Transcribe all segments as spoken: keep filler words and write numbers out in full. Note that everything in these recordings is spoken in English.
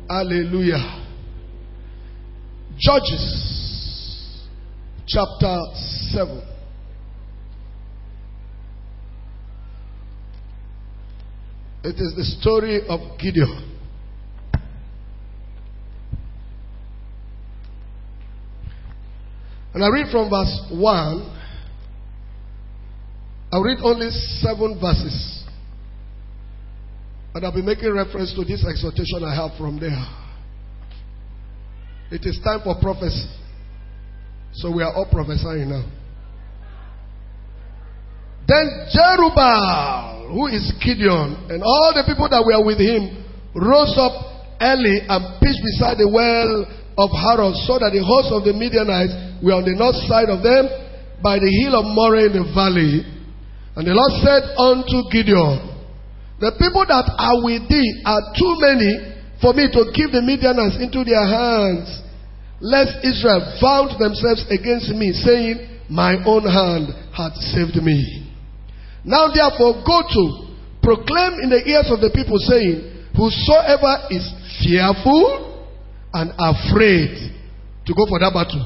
Hallelujah. Judges chapter seven. It is the story of Gideon. And I read from verse one. I'll read only seven verses. And I'll be making reference to this exhortation I have from there. It is time for prophecy. So we are all prophesying now. Then Jerubbaal, who is Gideon, and all the people that were with him, rose up early and pitched beside the well of Harod, so that the host of the Midianites were on the north side of them, by the hill of Moreh in the valley. And the Lord said unto Gideon, the people that are with thee are too many for me to give the Midianites into their hands, lest Israel vaunt themselves against me, saying, my own hand hath saved me. Now therefore go to, proclaim in the ears of the people, saying, whosoever is fearful and afraid to go for that battle,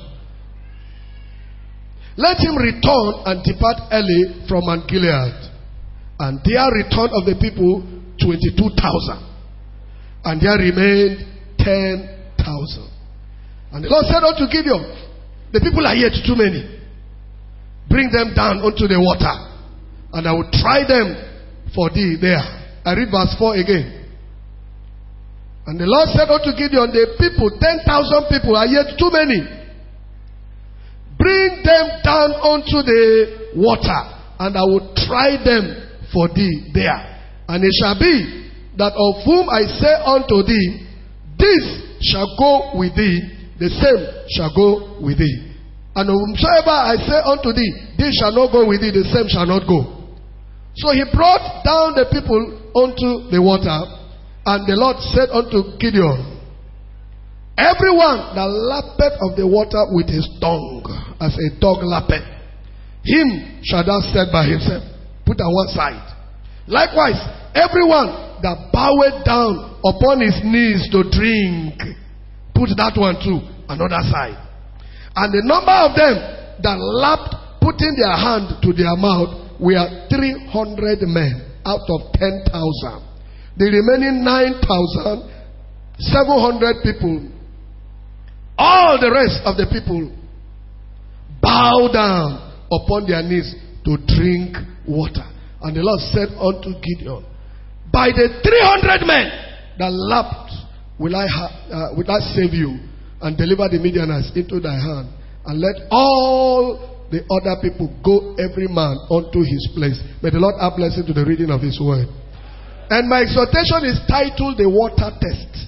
let him return and depart early from Mount Gilead. And there returned of the people twenty-two thousand. And there remained ten thousand. And the Lord said unto Gideon, the people are yet too many. Bring them down unto the water, and I will try them for thee there. I read verse four again. And the Lord said unto Gideon, the people, ten thousand people, are yet too many. Bring them down unto the water, and I will try them for thee there. And it shall be that of whom I say unto thee, this shall go with thee, the same shall go with thee. And whomsoever I say unto thee, this shall not go with thee, the same shall not go. So he brought down the people unto the water, and the Lord said unto Gideon, everyone that lappeth of the water with his tongue, as a dog lappeth, him shall thou set by himself. Put on one side. Likewise, everyone that boweth down upon his knees to drink, put that one too, another side. And the number of them that lapped, putting their hand to their mouth, were three hundred men out of ten thousand. The remaining nine thousand seven hundred people, all the rest of the people, bow down upon their knees to drink water. And the Lord said unto Gideon, by the three hundred men that lapped will I, ha- uh, will I save you and deliver the Midianites into thy hand, and let all the other people go every man unto his place. May the Lord add blessing to the reading of his word. And my exhortation is titled the water test.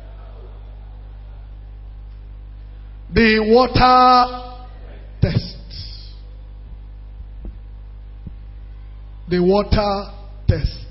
The water test. The water test.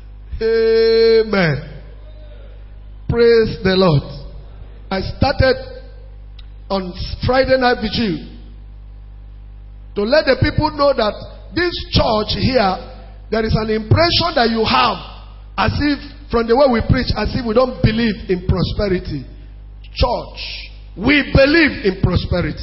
Amen. Praise the Lord. I started on Friday night vigil to let the people know that this church here, there is an impression that you have as if, from the way we preach, as if we don't believe in prosperity. Church, we believe in prosperity.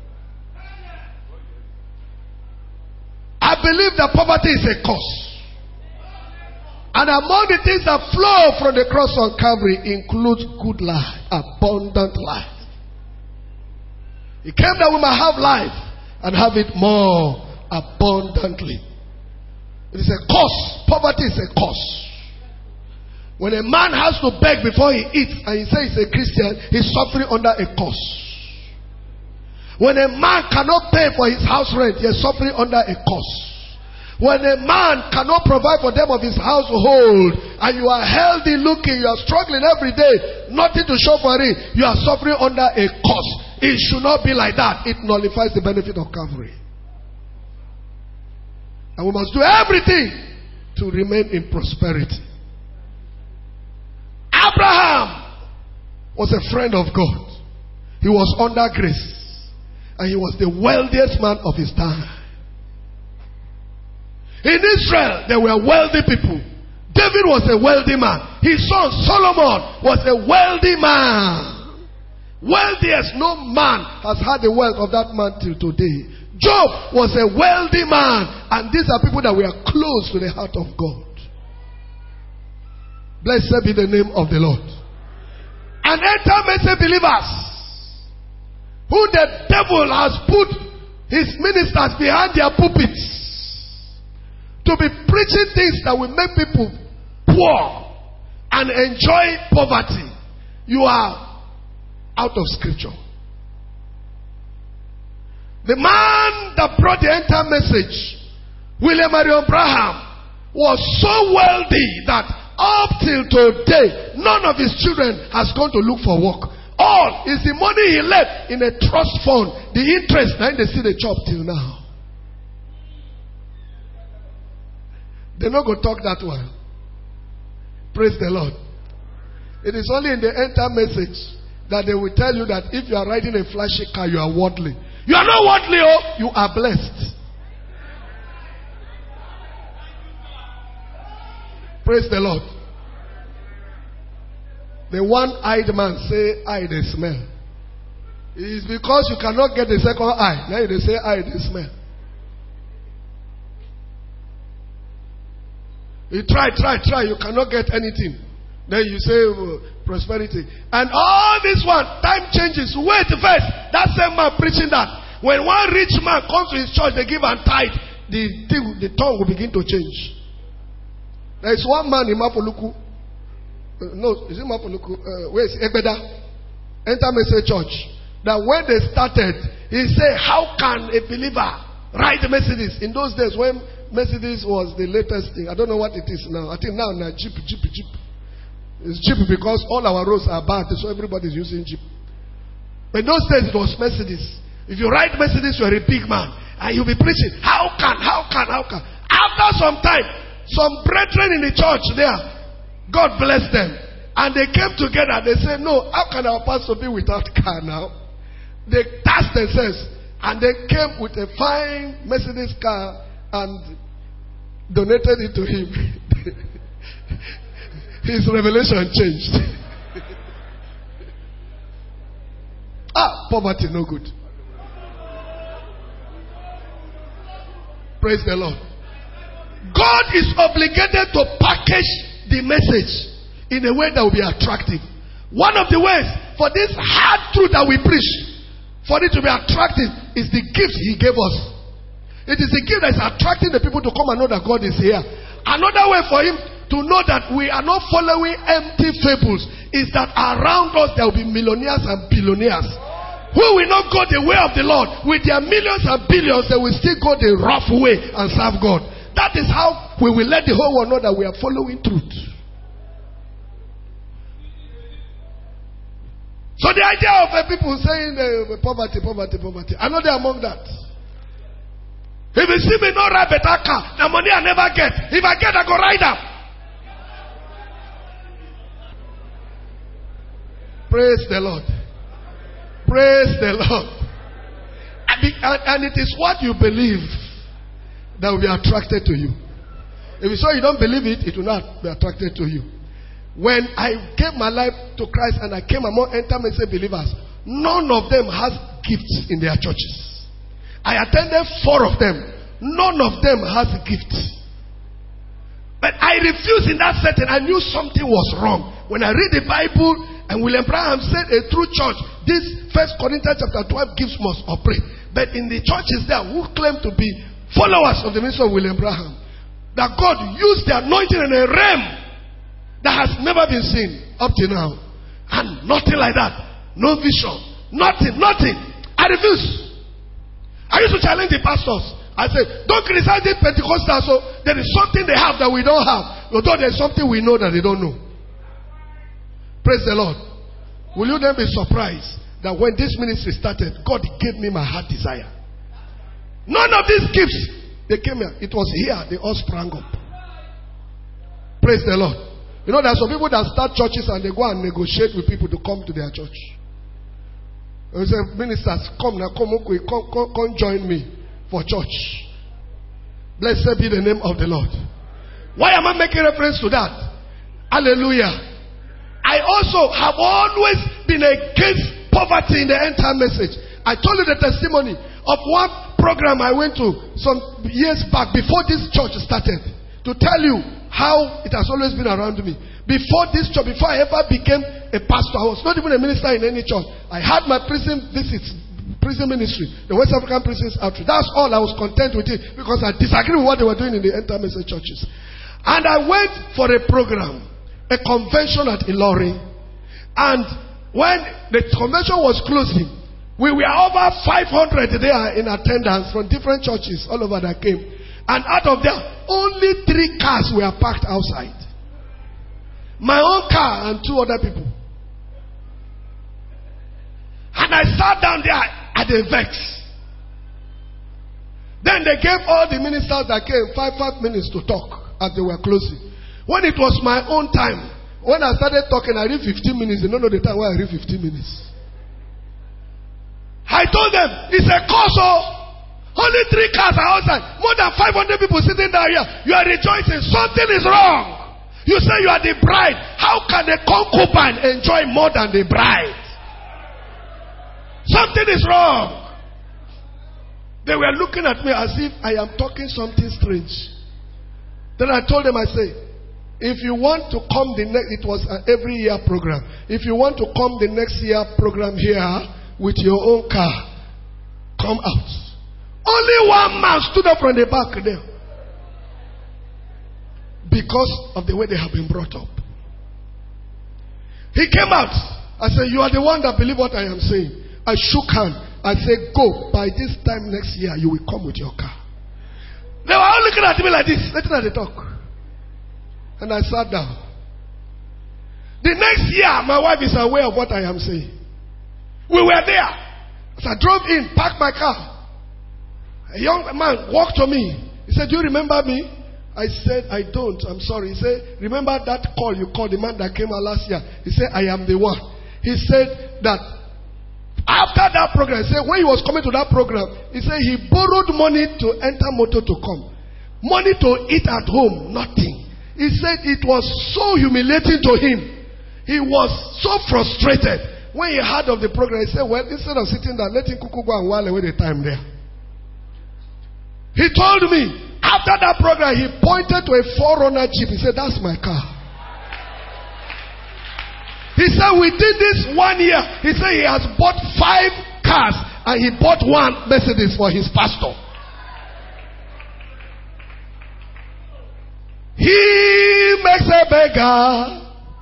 I believe that poverty is a curse. And among the things that flow from the cross on Calvary includes good life, abundant life. He came that we might have life and have it more abundantly. It is a curse. Poverty is a curse. When a man has to beg before he eats and he says he's a Christian, he's suffering under a curse. When a man cannot pay for his house rent, he is suffering under a curse. When a man cannot provide for them of his household, and you are healthy looking, you are struggling every day, nothing to show for it, you are suffering under a curse. It should not be like that. It nullifies the benefit of Calvary. And we must do everything to remain in prosperity. Abraham was a friend of God. He was under grace. And he was the wealthiest man of his time. In Israel, there were wealthy people. David was a wealthy man. His son Solomon was a wealthy man. Wealthiest, no man has had the wealth of that man till today. Job was a wealthy man. And these are people that were close to the heart of God. Blessed be the name of the Lord. And enter many believers who the devil has put his ministers behind their pulpits to be preaching things that will make people poor and enjoy poverty. You are out of scripture. The man that brought the end time message, William Marion Branham, was so wealthy that up till today, none of his children has gone to look for work. All is the money he left in a trust fund. The interest, now they see the chop till now. They're not going to talk that one. Praise the Lord. It is only in the end time message that they will tell you that if you are riding a flashy car, you are worldly. You are not worldly, oh, you are blessed. Praise the Lord. The one-eyed man say, eye they smell. It is because you cannot get the second eye. Now they say, eye they smell. You try, try, try. You cannot get anything. Then you say uh, prosperity. And all this one, time changes. Wait first. That same man preaching that. When one rich man comes to his church, they give and tithe. The, the, the tongue will begin to change. There is one man in Mapoluku. Uh, no, is it Mapoluku? Uh, where is it? Ebeda? Enter Message Church. That when they started, he said, how can a believer ride Mercedes? In those days when Mercedes was the latest thing. I don't know what it is now. I think now, now Jeep, Jeep, Jeep. It's Jeep because all our roads are bad, so everybody is using Jeep. But in those days it was Mercedes. If you ride Mercedes, you are a big man. And you'll be preaching. How can, how can, how can? After some time, some brethren in the church there, God bless them. And they came together. They said, no, how can our pastor be without car now? They tasked themselves. And they came with a fine Mercedes car and donated it to him. His revelation changed. ah, poverty no good. Praise the Lord. God is obligated to package the message in a way that will be attractive. One of the ways for this hard truth that we preach, for it to be attractive, is the gift He gave us. It is the gift that is attracting the people to come and know that God is here. Another way for Him to know that we are not following empty fables is that around us there will be millionaires and billionaires who will not go the way of the Lord. With their millions and billions, they will still go the rough way and serve God. That is how we will let the whole world know that we are following truth. So the idea of uh, people saying uh, poverty, poverty, poverty, I'm not there among that. If you see me not ride better car, the money I never get. If I get, I go ride up. Praise the Lord. Praise the Lord. And, the, and, and it is what you believe that will be attracted to you. If you say you don't believe it, it will not be attracted to you. When I gave my life to Christ and I came among intermediate believers, none of them has gifts in their churches. I attended four of them. None of them has gifts. But I refused in that setting. I knew something was wrong. When I read the Bible, and William Branham said a true church, this First Corinthians chapter twelve gifts must operate. But in the churches there who claim to be followers of the ministry of William Branham, that God used the anointing in a realm that has never been seen up to now. And nothing like that. No vision. Nothing. Nothing. I refuse. I used to challenge the pastors. I said, don't criticize the Pentecostals. So there is something they have that we don't have. Although there is something we know that they don't know. Praise the Lord. Will you then be surprised that when this ministry started, God gave me my heart desire? None of these gifts, they came here. It was here. They all sprang up. Praise the Lord. You know, there are some people that start churches and they go and negotiate with people to come to their church. They say, ministers, come now, come, come, come, come join me for church. Blessed be the name of the Lord. Why am I making reference to that? Hallelujah. I also have always been against poverty in the end time message. I told you the testimony of one program I went to some years back before this church started, to tell you how it has always been around me. Before this church, before I ever became a pastor, I was not even a minister in any church. I had my prison visits, prison ministry, the West African Prisons Outreach. That's all. I was content with it because I disagreed with what they were doing in the end time message churches. And I went for a program, a convention at Ilorin. And when the convention was closing, we were over five hundred there in attendance from different churches all over that came. And out of them, only three cars were parked outside. My own car and two other people. And I sat down there at the vex. Then they gave all the ministers that came five, five minutes to talk as they were closing. When it was my own time, when I started talking, I read fifteen minutes. They don't know the time why I read fifteen minutes. I told them, it's a cause of only three cars are outside. More than five hundred people sitting down here. You are rejoicing. Something is wrong. You say you are the bride. How can a concubine enjoy more than the bride? Something is wrong. They were looking at me as if I am talking something strange. Then I told them, I say, if you want to come the next, it was an every year program. If you want to come the next year program here with your own car, come out. Only one man stood up from the back there. Because of the way they have been brought up. He came out. I said, you are the one that believe what I am saying. I shook hand. I said, go. By this time next year, you will come with your car. They were all looking at me like this. Letting at the talk. And I sat down. The next year, my wife is aware of what I am saying. We were there. As I drove in, parked my car. A young man walked to me. He said, do you remember me? I said, I don't. I'm sorry. He said, remember that call you called the man that came out last year? He said, I am the one. He said that after that program, he said, when he was coming to that program, he said he borrowed money to enter motor to come. Money to eat at home, nothing. He said it was so humiliating to him. He was so frustrated. When he heard of the program, he said, well, instead of sitting there, let him cuckoo go and while away the time there. He told me, after that program, he pointed to a four-runner Jeep. He said, that's my car. He said, within this one year, he said he has bought five cars and he bought one Mercedes for his pastor. He makes a beggar.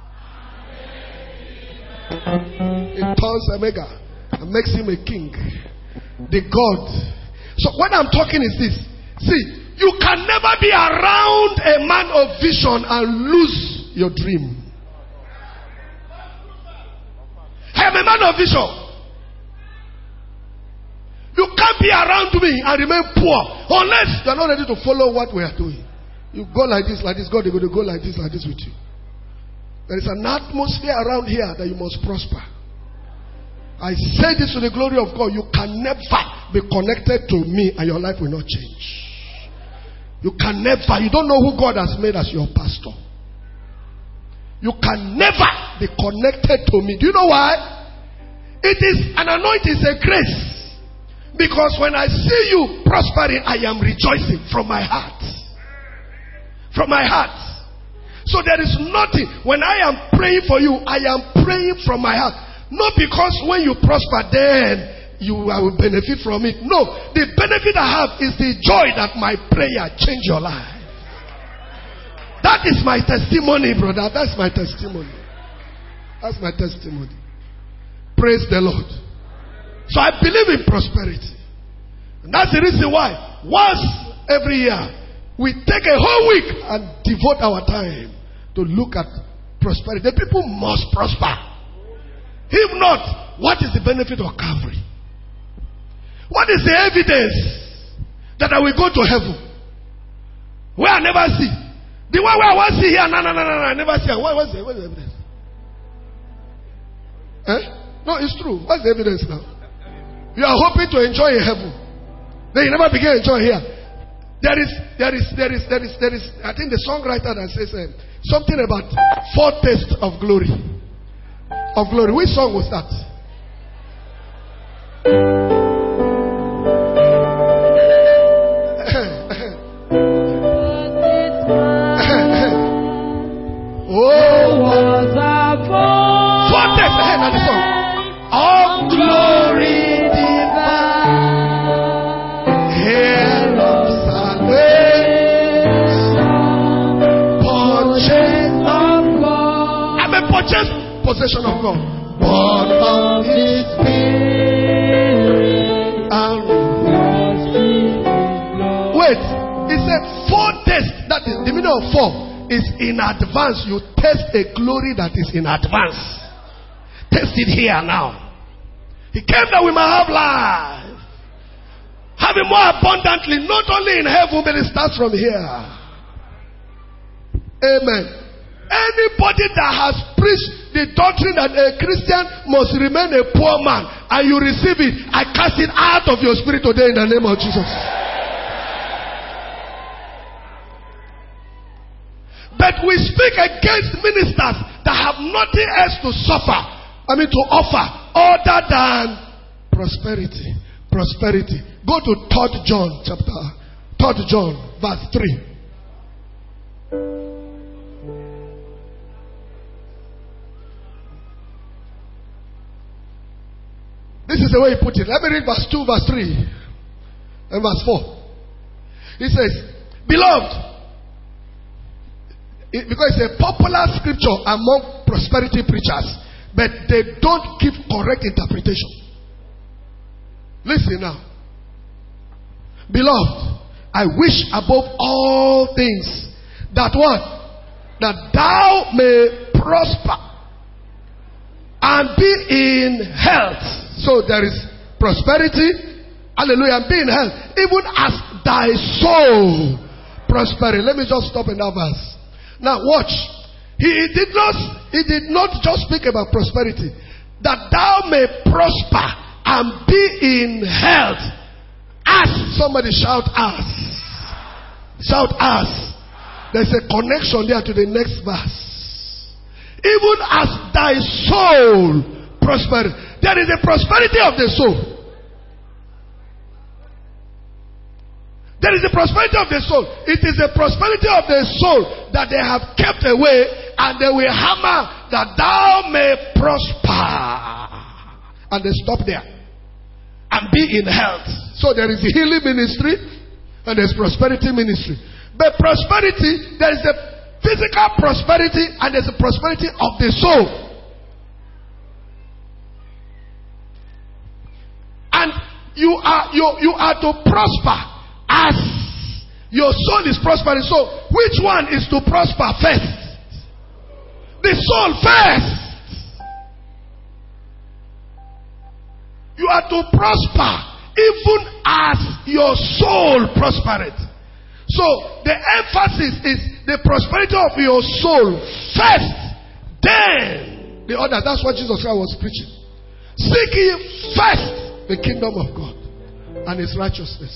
He turns a beggar and makes him a king. The God. So what I'm talking is this. See, you can never be around a man of vision and lose your dream. I am a man of vision. You can't be around me and remain poor unless you are not ready to follow what we are doing. You go like this, like this, God, they're going to go like this, like this with you. There is an atmosphere around here that you must prosper. I say this to the glory of God. You can never be connected to me and your life will not change. You can never, you don't know who God has made as your pastor. You can never be connected to me. Do you know why? It is an anointing, it's a grace. Because when I see you prospering, I am rejoicing from my heart. From my heart. So there is nothing. When I am praying for you, I am praying from my heart. Not because when you prosper, then you will benefit from it. No. The benefit I have is the joy that my prayer changed your life. That is my testimony, brother. That's my testimony. That's my testimony. Praise the Lord. So I believe in prosperity. And that's the reason why once every year we take a whole week and devote our time to look at prosperity. The people must prosper. If not, what is the benefit of Calvary? What is the evidence that I will go to heaven? Where I never see. The one where I want to see here, no, no, no, no, I never see. What, what's, the, what's the evidence? Eh? No, it's true. What's the evidence now? You are hoping to enjoy in heaven. Then you never begin to enjoy here. There is, there is, there is, there is, there is, I think the songwriter that says uh, something about foretaste of glory. Of glory. Which song was that? Oh, was a foretaste. Hey, now the song. Of glory divine. Hair of purchased possession of God, born of His Spirit, and wait, he said four tests. That is the meaning of four is in advance. You test a glory that is in advance. Test it here now. He came that we might have life, have it more abundantly, not only in heaven, but it starts from here. Amen. Anybody that has preached the doctrine that a Christian must remain a poor man and you receive it, I cast it out of your spirit today in the name of Jesus. But we speak against ministers that have nothing else to suffer, I mean to offer, other than prosperity. Prosperity. Go to third John chapter, third John verse three. This is the way he put it. Let me read verse two, verse three, and verse four. He says, beloved, it, because it's a popular scripture among prosperity preachers, but they don't give correct interpretation. Listen now. Beloved, I wish above all things that what? That thou may prosper and be in health. So there is prosperity, hallelujah, and be in health, even as thy soul prospereth. Let me just stop in that verse. Now watch. He, he did not he did not just speak about prosperity. That thou may prosper and be in health. As somebody shout as. Shout as. There's a connection there to the next verse. Even as thy soul prospereth. There is a prosperity of the soul. There is a prosperity of the soul. It is a prosperity of the soul that they have kept away, and they will hammer that thou may prosper. And they stop there. And be in health. So there is a healing ministry and there's prosperity ministry. But prosperity, there is a physical prosperity and there's a prosperity of the soul. And you are you, you are to prosper as your soul is prospering. So which one is to prosper first? The soul first. You are to prosper even as your soul prospereth. So the emphasis is the prosperity of your soul first, then the other. That's what Jesus Christ was preaching. Seek ye first the kingdom of God and His righteousness.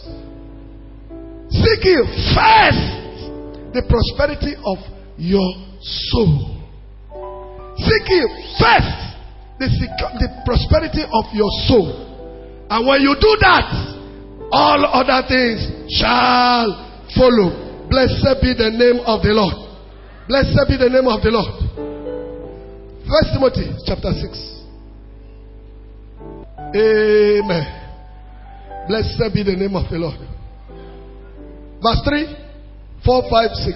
Seek ye first the prosperity of your soul. Seek ye first the, the prosperity of your soul. And when you do that, all other things shall follow. Blessed be the name of the Lord. Blessed be the name of the Lord. First Timothy chapter six. Amen. Blessed be the name of the Lord. Verse three, four, five, six.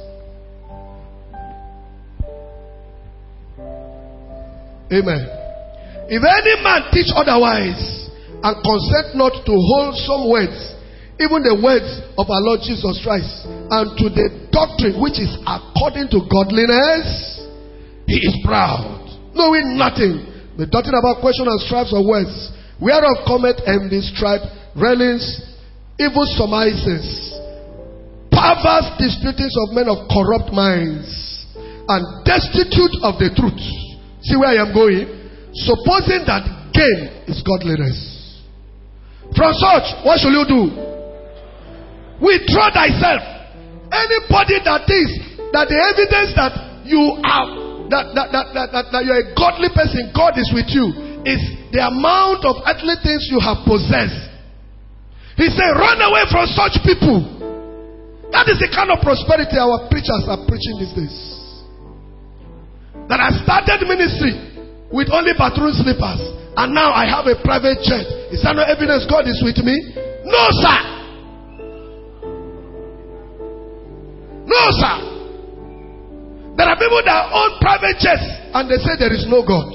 Amen. If any man teach otherwise and consent not to wholesome words, even the words of our Lord Jesus Christ, and to the doctrine which is according to godliness, he is proud, knowing nothing. The doctrine about question and strifes of words, whereof cometh envy, strife, railings, evil surmises, perverse disputings of men of corrupt minds, and destitute of the truth. See where I am going? Supposing that gain is godliness. From such, what shall you do? Withdraw thyself. Anybody that is, that the evidence that you are, that, that, that, that, that, that you're a godly person, God is with you, is the amount of earthly things you have possessed. He said, run away from such people. That is the kind of prosperity our preachers are preaching these days. That I started ministry with only bathroom slippers, and now I have a private jet. Is that no evidence God is with me? No, sir. No, sir. There are people that own private jets and they say there is no God.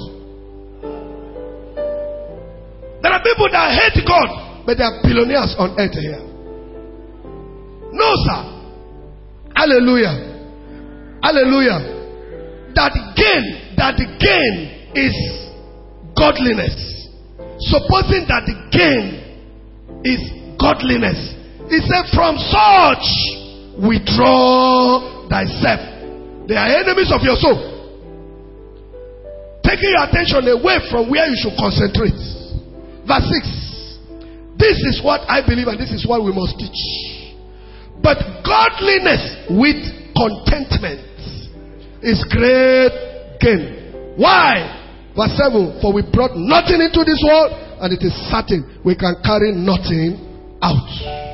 There are people that hate God, but they are billionaires on earth here. No, sir. Hallelujah. Hallelujah. That gain, that the gain is godliness. Supposing that the gain is godliness. He said, from such withdraw thyself. They are enemies of your soul. Taking your attention away from where you should concentrate. Verse six. This is what I believe and this is what we must teach. But godliness with contentment is great gain. Why? Verse seven. For we brought nothing into this world, and it is certain we can carry nothing out.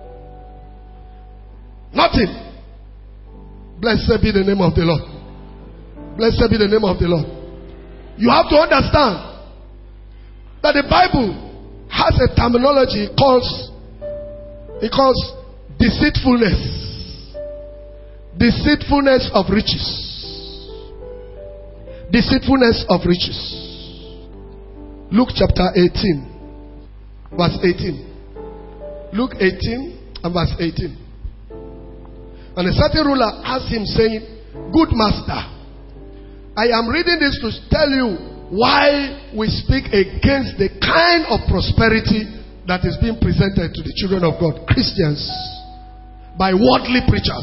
Nothing. Blessed be the name of the Lord. Blessed be the name of the Lord. You have to understand that the Bible has a terminology it calls, it calls deceitfulness. Deceitfulness of riches. Deceitfulness of riches. Luke chapter eighteen, verse eighteen. Luke eighteen and verse eighteen. And a certain ruler asked him, saying, Good master, I am reading this to tell you why we speak against the kind of prosperity that is being presented to the children of God, Christians, by worldly preachers.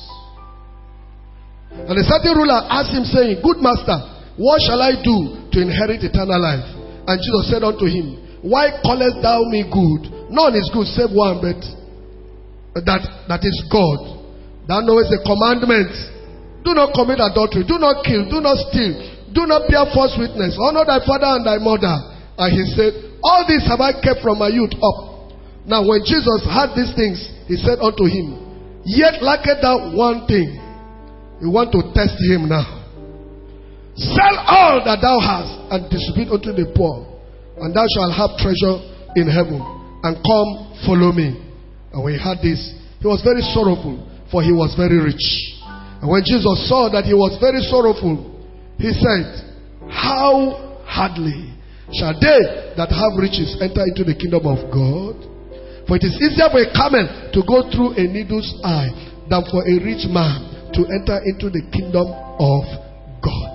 And a certain ruler asked him, saying, Good master, what shall I do to inherit eternal life? And Jesus said unto him, Why callest thou me good? None is good save one, but that, that is God. Thou knowest the commandments. Do not commit adultery. Do not kill. Do not steal. Do not bear false witness. Honor thy father and thy mother. And he said, All this have I kept from my youth up. Now when Jesus heard these things, he said unto him, Yet lacketh thou one thing. You want to test him now. Sell all that thou hast and distribute unto the poor, and thou shalt have treasure in heaven. And come, follow me. And when he heard this, he was very sorrowful, for he was very rich. And when Jesus saw that he was very sorrowful, he said, How hardly shall they that have riches enter into the kingdom of God? For it is easier for a camel to go through a needle's eye than for a rich man to enter into the kingdom of God.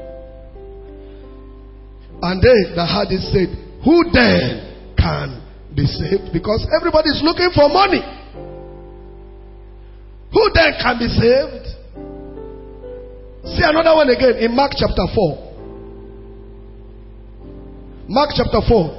And they that had it said, Who then can be saved? Because everybody is looking for money. Who then can be saved? See another one again in Mark chapter four. Mark chapter four,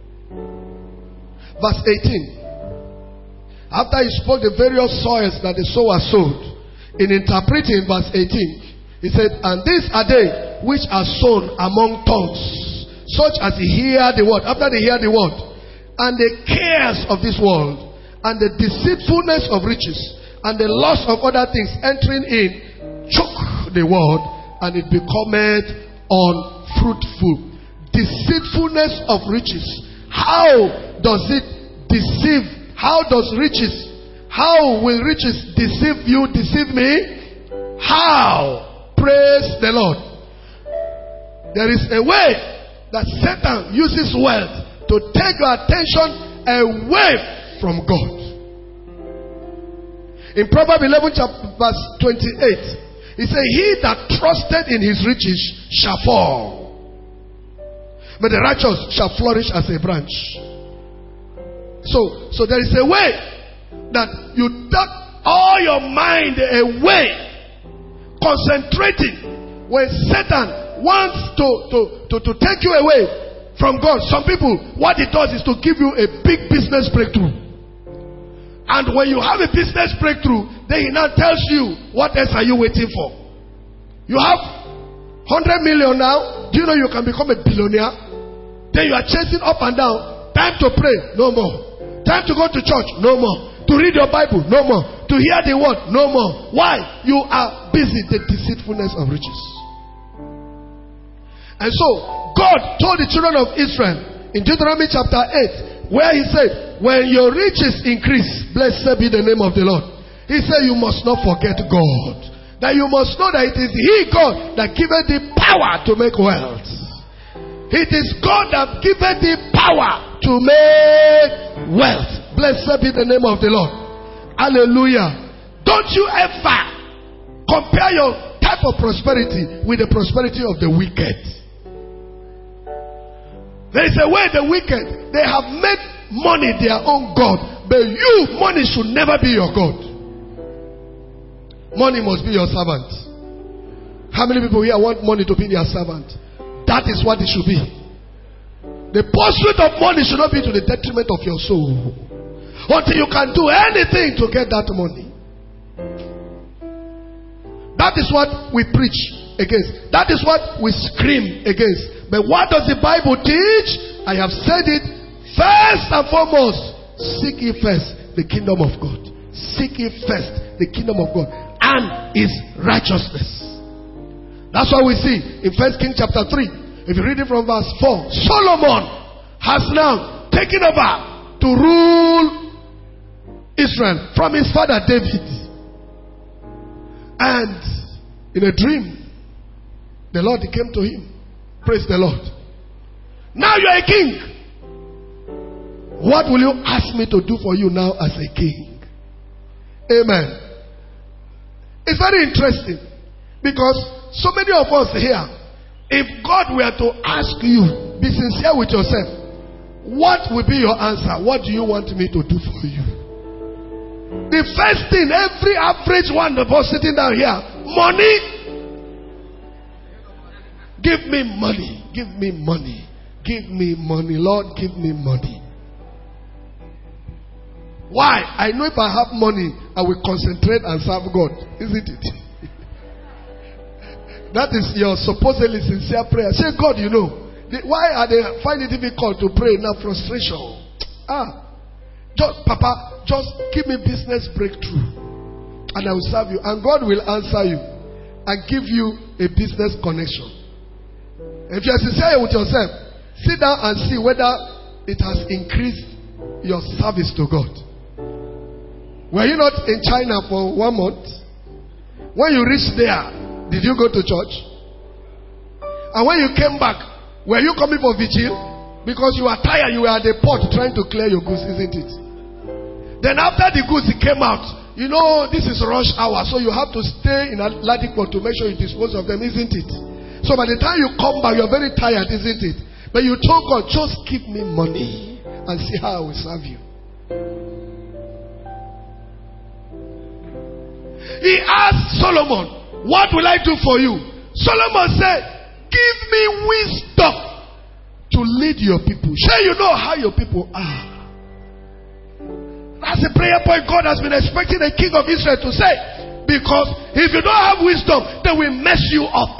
verse eighteen. After he spoke the various soils that the sower sowed, in interpreting verse eighteen, he said, And these are they which are sown among thorns, such as hear the word. After they hear the word, and the cares of this world, and the deceitfulness of riches, and the lust of other things entering in, choke the word, and it becometh unfruitful. Deceitfulness of riches. How does it deceive? How does riches, how will riches deceive you, deceive me? How? Praise the Lord. There is a way that Satan uses wealth to take your attention away from God. In Proverbs eleven, verse twenty-eight, he said, He that trusted in his riches shall fall, but the righteous shall flourish as a branch. So, so there is a way that you take all your mind away, concentrating. When Satan wants to, to, to, to take you away from God, some people, what he does is to give you a big business breakthrough. And when you have a business breakthrough, then he now tells you, what else are you waiting for? You have one hundred million now. Do you know you can become a billionaire? Then you are chasing up and down. Time to pray, no more. Time to go to church, no more. To read your Bible, no more. To hear the word, no more. Why? You are busy. The deceitfulness of riches. And so, God told the children of Israel in Deuteronomy chapter eight, where he said, when your riches increase, blessed be the name of the Lord. He said, you must not forget God. That you must know that it is He, God, that giveth the power to make wealth. It is God that giveth the power to make wealth. Blessed be the name of the Lord. Hallelujah. Don't you ever compare your type of prosperity with the prosperity of the wicked. There is a way the wicked, they have made money their own God. But you, money should never be your God. Money must be your servant. How many people here want money to be their servant? That is what it should be. The pursuit of money should not be to the detriment of your soul. Until you can do anything to get that money. That is what we preach against. That is what we scream against. But what does the Bible teach? I have said it. First and foremost, seek ye first the kingdom of God. Seek ye first the kingdom of God and His righteousness. That's what we see in First Kings chapter three. If you read it from verse four, Solomon has now taken over to rule Israel from his father David. And in a dream, the Lord came to him. Praise the Lord. Now you are a king. What will you ask me to do for you now as a king? Amen. It's very interesting because so many of us here, if God were to ask you, be sincere with yourself, what will be your answer? What do you want me to do for you? The first thing, every average one of us sitting down here, money. Give me money. Give me money. Give me money. Lord, give me money. Why? I know if I have money, I will concentrate and serve God. Isn't it? That is your supposedly sincere prayer. Say, God, you know, why are they finding it difficult to pray now? Frustration. Ah. Just, Papa, just give me business breakthrough and I will serve you. And God will answer you and give you a business connection. If you are sincere with yourself, sit down and see whether it has increased your service to God. Were you not in China for one month? When you reached there, did you go to church? And when you came back, were you coming for vigil? Because you were tired, you were at the port trying to clear your goods, isn't it? Then after the goods came out, you know this is rush hour, so you have to stay in Ladipo to make sure you dispose of them, isn't it? So by the time you come back, you're very tired, isn't it? But you told God, just give me money and see how I will serve you. He asked Solomon, what will I do for you? Solomon said, give me wisdom to lead your people. Sure, you know how your people are. That's a prayer point God has been expecting the king of Israel to say. Because if you don't have wisdom, they will mess you up.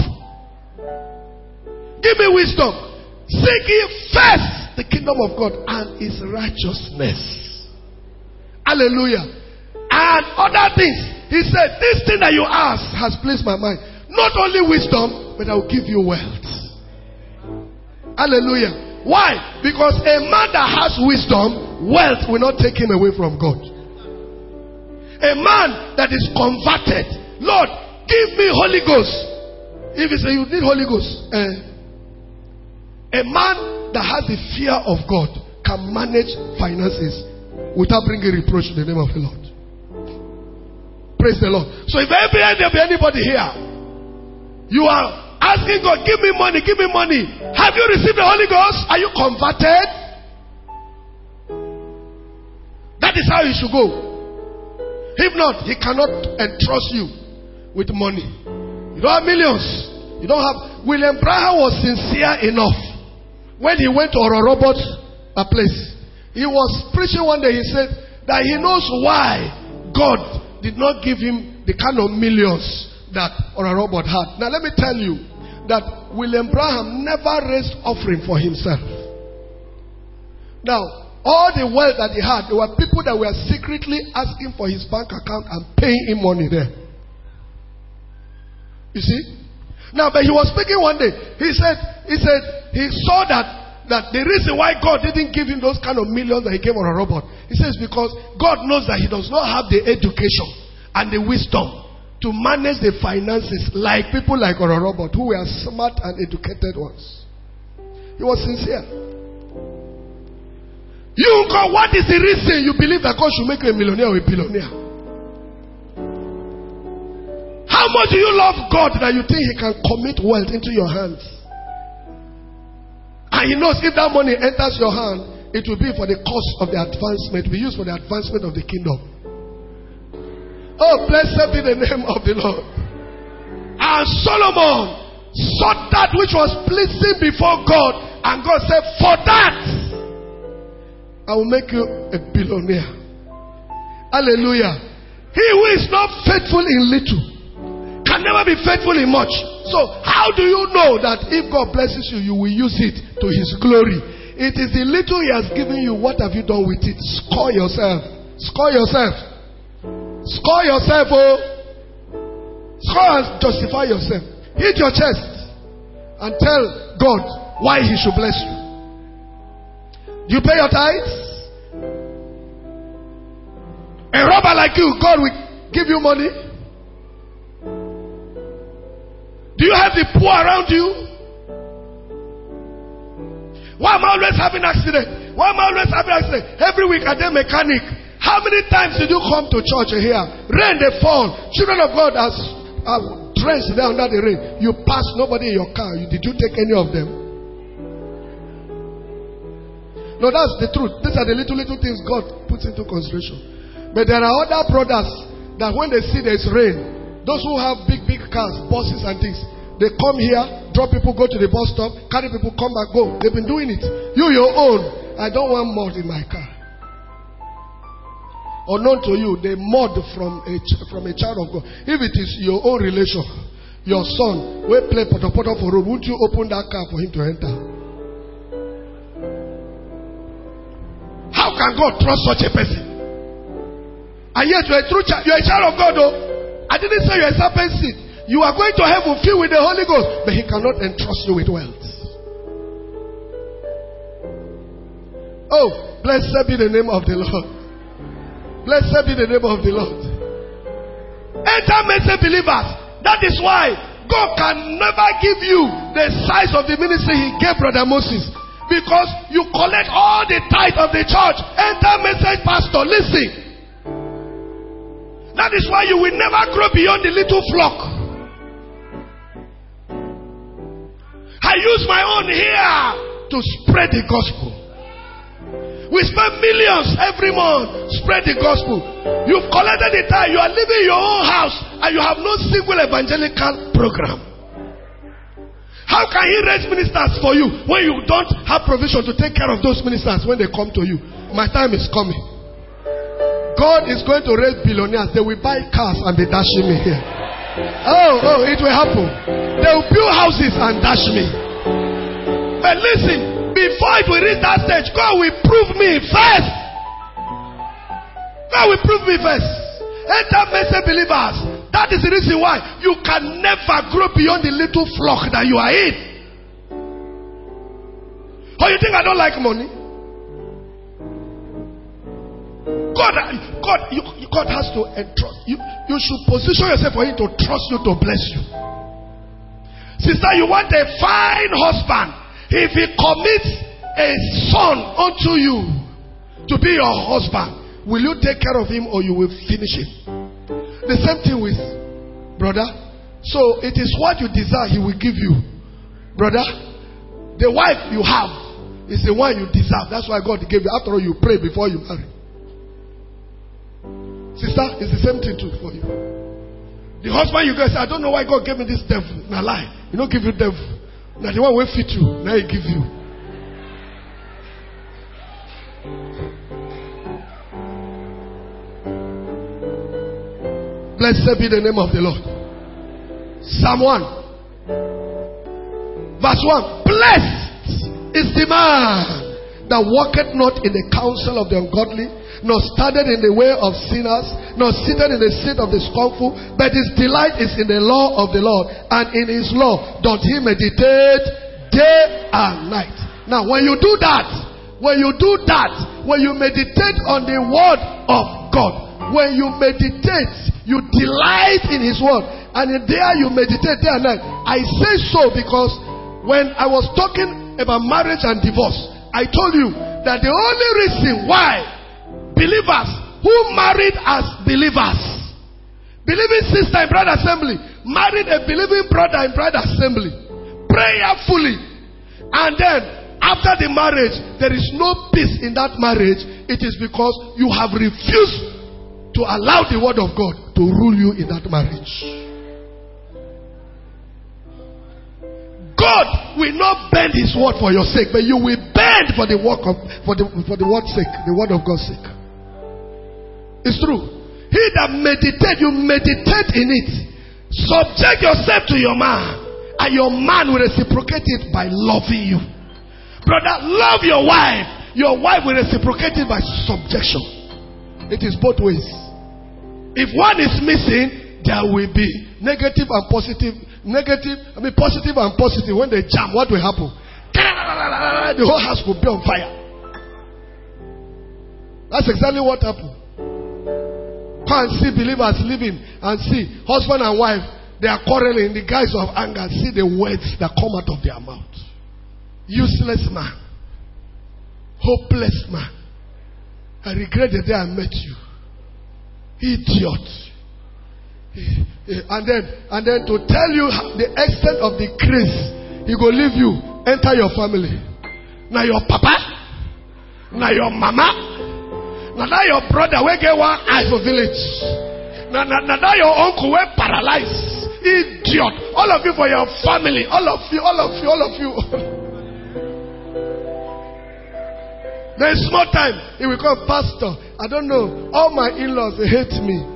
Give me wisdom. Seek ye first the kingdom of God and His righteousness. Hallelujah. And other things. He said, this thing that you ask has pleased my mind. Not only wisdom, but I will give you wealth. Hallelujah. Why? Because a man that has wisdom, wealth will not take him away from God. A man that is converted, Lord, give me Holy Ghost. If you say you need Holy Ghost, eh, a man that has the fear of God can manage finances without bringing reproach to the name of the Lord. Praise the Lord. So if every there be anybody here, you are asking God, give me money, give me money. Have you received the Holy Ghost? Are you converted? That is how you should go. If not, He cannot entrust you with money. You don't have millions. You don't have. William Branham was sincere enough. When he went to Ororobot, a place, he was preaching one day. He said, that he knows why God did not give him the kind of millions that Oral Roberts had. Now let me tell you that William Branham never raised offering for himself. Now, all the wealth that he had, there were people that were secretly asking for his bank account and paying him money there. You see? Now, but he was speaking one day. He said, he said, he saw that, that the reason why God didn't give him those kind of millions that he gave Oral Roberts, he says because God knows that he does not have the education and the wisdom to manage the finances like people like Oral Roberts, who were smart and educated ones. He was sincere. You, God, what is the reason you believe that God should make you a millionaire or a billionaire? How much do you love God that you think He can commit wealth into your hands? And He knows if that money enters your hand, it will be for the cause of the advancement, be used for the advancement of the kingdom. Oh, blessed be the name of the Lord. And Solomon sought that which was pleasing before God, and God said, for that I will make you a billionaire. Hallelujah. He who is not faithful in little can never be faithful in much. So how do you know that if God blesses you, you will use it to His glory? It is the little He has given you. What have you done with it? Score yourself. Score yourself. Score yourself, oh. Score and justify yourself. Hit your chest and tell God why He should bless you. Do you pay your tithes? A robber like you, God will give you money? Do you have the poor around you? Why am I always having accident? Why am I always having accident? Every week I do mechanic. How many times did you come to church here? Rain, they fall. Children of God are, are drenched there under the rain. You pass, nobody in your car. You, did you take any of them? No, that's the truth. These are the little, little things God puts into consideration. But there are other brothers that when they see there's rain, those who have big, big cars, buses and things, they come here, drop people, go to the bus stop, carry people, come back, go. They've been doing it. You, your own. I don't want mud in my car. Unknown to you, they mud from a, from a child of God. If it is your own relation, your son, we play poto poto for road, won't you open that car for him to enter? How can God trust such a person? And yet you're a true child, you're a child of God, though. I didn't say you're a serpent seed. You are going to heaven filled with the Holy Ghost, but He cannot entrust you with wealth. Oh, blessed be the name of the Lord. Blessed be the name of the Lord. Enter message believers. That is why God can never give you the size of the ministry He gave Brother Moses. Because you collect all the tithe of the church. Enter message pastor. Listen. That is why you will never grow beyond the little flock. I use my own here to spread the gospel. We spend millions every month spread the gospel. You've collected the tithe. You are living in your own house and you have no single evangelical program. How can He raise ministers for you when you don't have provision to take care of those ministers when they come to you? My time is coming. God is going to raise billionaires. They will buy cars and be dashing me here. Oh, oh, it will happen. They will build houses and dash me. But listen. Before it will reach that stage, God will prove me first. God will prove me first. Enter message believers. That is the reason why you can never grow beyond the little flock that you are in. Or you think I don't like money? God, God, you, God has to entrust you. You should position yourself for Him to trust you to bless you. Sister, you want a fine husband. If He commits a son unto you to be your husband, will you take care of him or you will finish him? The same thing with brother. So it is what you desire He will give you. Brother, the wife you have is the one you deserve. That's why God gave you. After all, you pray before you marry. Sister, it's the same thing too for you. The husband you guys say, I don't know why God gave me this devil. Now lie. You don't give you devil. Now the one will fit you. Now He give you. Blessed be the name of the Lord. Psalm one. Verse one. Blessed is the man that walketh not in the counsel of the ungodly, nor standeth in the way of sinners, nor sitteth in the seat of the scornful, but his delight is in the law of the Lord, and in his law doth he meditate day and night. Now, when you do that, when you do that, when you meditate on the word of God, when you meditate, you delight in his word, and in there you meditate day and night. I say so because when I was talking about marriage and divorce, I told you that the only reason why believers who married as believers, believing sister in brother assembly, married a believing brother in brother assembly, prayerfully, and then after the marriage, there is no peace in that marriage. It is because you have refused to allow the word of God to rule you in that marriage. God will not bend his word for your sake, but you will bend for the work of for the for the word's sake, the word of God's sake. It's true. He that meditate, you meditate in it. Subject yourself to your man, and your man will reciprocate it by loving you. Brother, love your wife. Your wife will reciprocate it by subjection. It is both ways. If one is missing, there will be negative and positive. Negative, I mean positive and positive. When they jam, what will happen? The whole house will be on fire. That's exactly what happened. Come and see believers living and see husband and wife, they are quarreling in the guise of anger. See the words that come out of their mouth. Useless man. Hopeless man. I regret the day I met you. Idiot. And then, and then to tell you the extent of the grace, he go leave you, enter your family. Now your papa, now your mama, now that your brother will get one eye for village. Now, now, now that your uncle will paralyze. Idiot! All of you for your family, all of you, all of you, all of you. There's small time he will come, Pastor. I don't know. All my in-laws they hate me.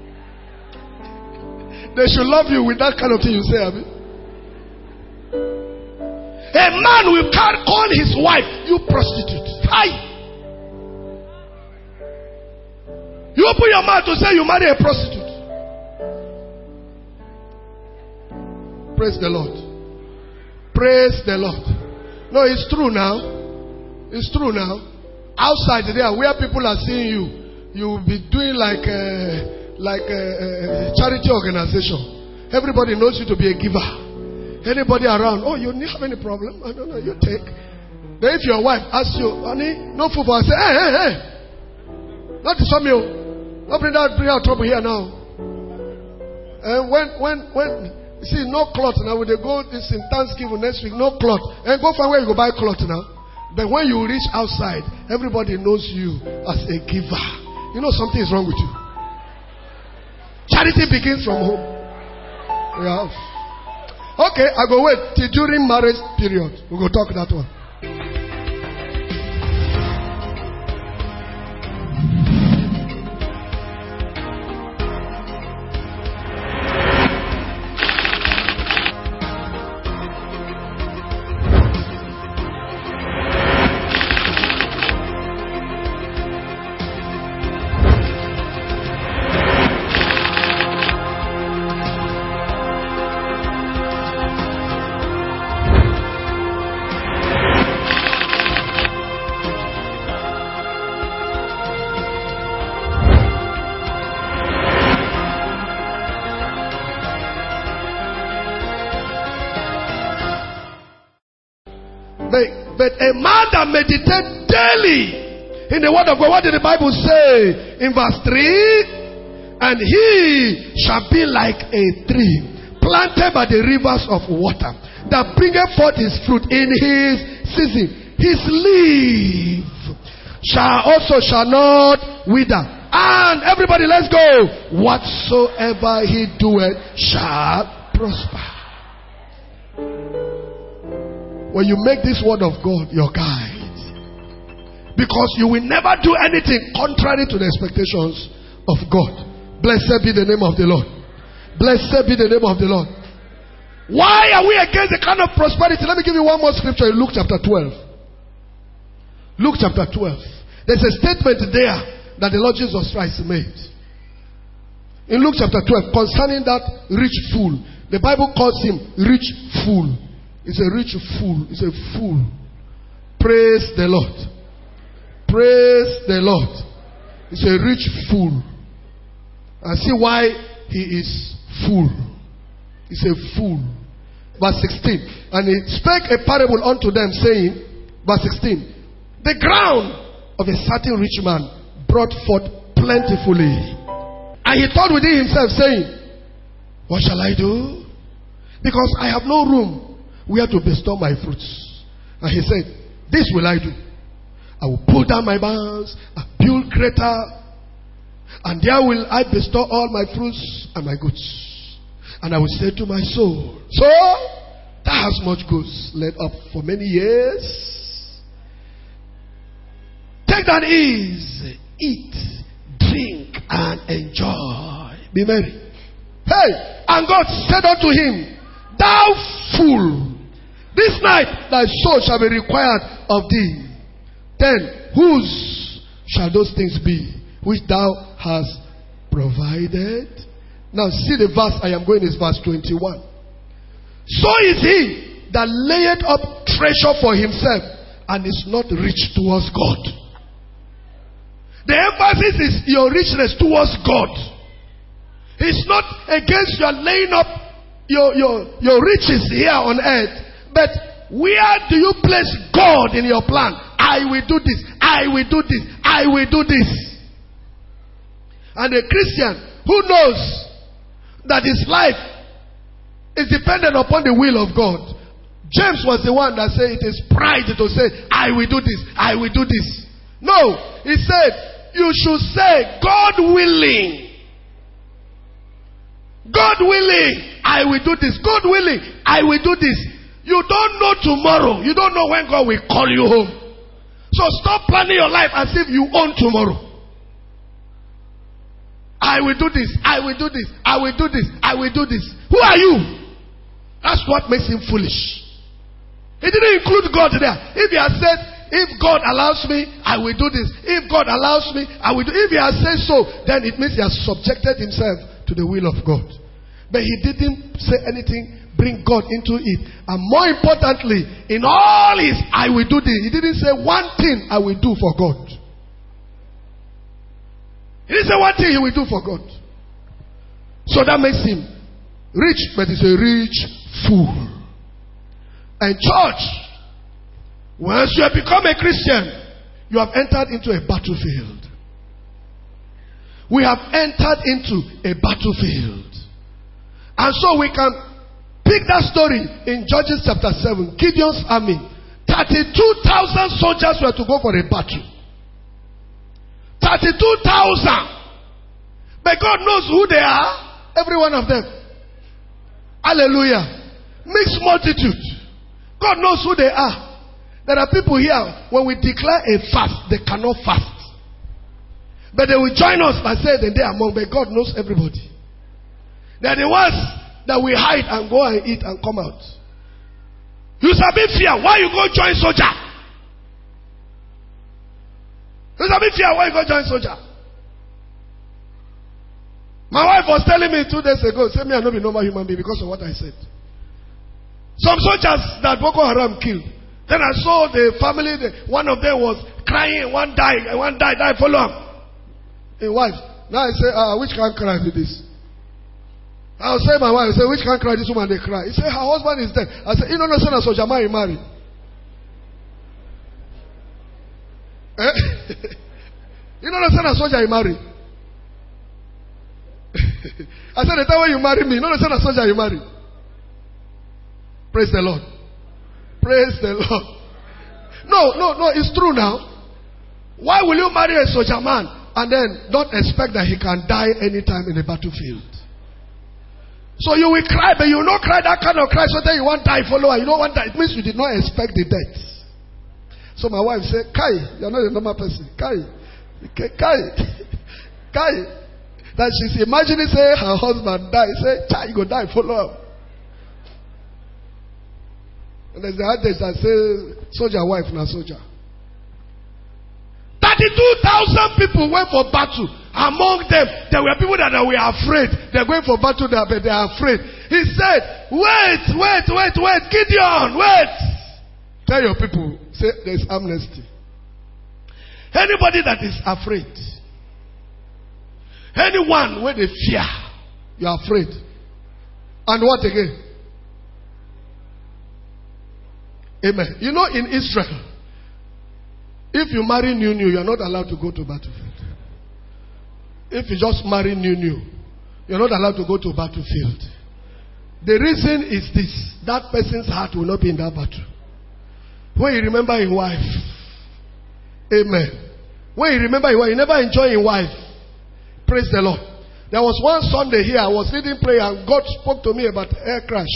They should love you with that kind of thing you say, Abi. A man will call his wife, you prostitute. Hi. You open your mouth to say you marry a prostitute. Praise the Lord. Praise the Lord. No, it's true now. It's true now. Outside there, where people are seeing you, you will be doing like a Like a, a charity organization. Everybody knows you to be a giver. Anybody around, oh, you don't have any problem? I don't know, you take. Then if your wife asks you, honey, no food for her, say, hey, hey, hey. Not disturb me. Don't bring out, bring out trouble here now. And when, when, when, you see, no cloth now. When they go this in Thanksgiving next week, no cloth. And go find where you go buy cloth now. But when you reach outside, everybody knows you as a giver. You know something is wrong with you. Charity begins from home. Yeah. Okay, I go wait till during marriage period. We go talk that one. But a man that meditates daily in the word of God, what did the Bible say in verse three? And he shall be like a tree planted by the rivers of water, that bringeth forth his fruit in his season. His leaf shall also shall not wither. And everybody, let's go. Whatsoever he doeth shall prosper. When you make this word of God your guide, because you will never do anything contrary to the expectations of God. Blessed be the name of the Lord. Blessed be the name of the Lord. Why are we against the kind of prosperity? Let me give you one more scripture in Luke chapter twelve. Luke chapter twelve. There's a statement there that the Lord Jesus Christ made. In Luke chapter twelve, concerning that rich fool. The Bible calls him rich fool. It's a rich fool. It's a fool. Praise the Lord. Praise the Lord. It's a rich fool. And see why he is fool. He's a fool. Verse sixteen. And he spake a parable unto them, saying, verse sixteen, the ground of a certain rich man brought forth plentifully. And he thought within himself, saying, what shall I do? Because I have no room where to bestow my fruits. And he said, this will I do. I will pull down my barns and build greater, and there will I bestow all my fruits and my goods. And I will say to my soul, so thou hast much goods laid up for many years. Take thine ease, eat, drink, and enjoy. Be merry. Hey, and God said unto him, thou fool, this night thy soul shall be required of thee. Then whose shall those things be which thou hast provided? Now see the verse I am going is verse twenty-one. So is he that layeth up treasure for himself and is not rich towards God. The emphasis is your richness towards God. It's not against your laying up your, your, your riches here on earth. But where do you place God in your plan? I will do this. I will do this. I will do this. And a Christian who knows that his life is dependent upon the will of God. James was the one that said it is pride to say, I will do this, I will do this. No, he said, you should say, God willing. God willing, I will do this. God willing, I will do this. You don't know tomorrow. You don't know when God will call you home. So stop planning your life as if you own tomorrow. I will do this, I will do this, I will do this, I will do this. Who are you? That's what makes him foolish. He didn't include God there. If he had said, if God allows me, I will do this. If God allows me, I will do. If he has said so, then it means he has subjected himself to the will of God. But he didn't say anything, bring God into it. And more importantly, in all his, I will do this. He didn't say one thing I will do for God. He didn't say one thing he will do for God. So that makes him rich, but he's a rich fool. And church, once you have become a Christian, you have entered into a battlefield. We have entered into a battlefield. And so we can pick that story in Judges chapter seven. Gideon's army. thirty-two thousand soldiers were to go for a battle. thirty-two thousand. But God knows who they are. Every one of them. Hallelujah. Mixed multitude. God knows who they are. There are people here, when we declare a fast, they cannot fast. But they will join us and say that they are among, but God knows everybody. They are the ones that we hide and go and eat and come out. You shall be fear. Why you go join soldier? You shall be fear. Why you go join soldier? My wife was telling me two days ago, say me I not be normal human being because of what I said. Some soldiers that Boko Haram killed. Then I saw the family, the, one of them was crying, one died, one died, died, follow him. A wife. Now I say, ah, which can cry with this? I will say my wife, I say, which can cry? This woman, they cry. He said, her husband is dead. I said, you don't know, son of soldier, marry, marry. Eh? You don't know, son of soldier, you marry. I said, the time when you marry me, you don't know, son of soldier, you marry. Praise the Lord. Praise the Lord. No, no, no, it's true now. Why will you marry a soldier man and then don't expect that he can die anytime in the battlefield? So you will cry, but you will not cry that kind of cry so that you want to die follower. You don't want that. It means you did not expect the death. So my wife said, Kai, you're not a normal person. Kai. Kai. Kai. That she's imagining, say, her husband died. Say, child, you go die, follow her. And there's the adage that says, soldier wife, now soldier. thirty-two thousand people went for battle. Among them, there were people that were afraid. They're going for battle, but they are afraid. He said, wait, wait, wait, wait, Gideon, wait. Tell your people, say, there's amnesty. Anybody that is afraid, anyone where they fear, you're afraid. And what again? Amen. You know, in Israel, if you marry new new, you're not allowed to go to battlefield. If you just marry new new, you're not allowed to go to battlefield. The reason is this: that person's heart will not be in that battle. When you remember your wife, amen. When you remember your wife, you never enjoy your wife. Praise the Lord. There was one Sunday here, I was leading prayer and God spoke to me about air crash.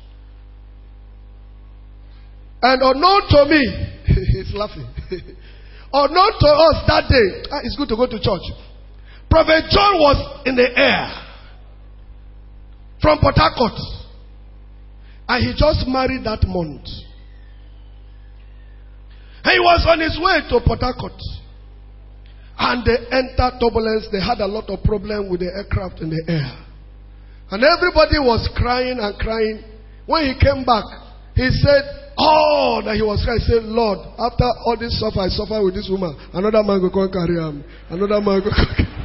And unknown to me, he's laughing. Unknown to us that day, ah, it's good to go to church. Prophet John was in the air from Port Harcourt. And he just married that month. And he was on his way to Port Harcourt. And they entered turbulence. They had a lot of problem with the aircraft in the air. And everybody was crying and crying. When he came back, he said, oh, that he was crying. He said, Lord, after all this suffer, I suffer with this woman. Another man will come carry him. Another man will come carry him.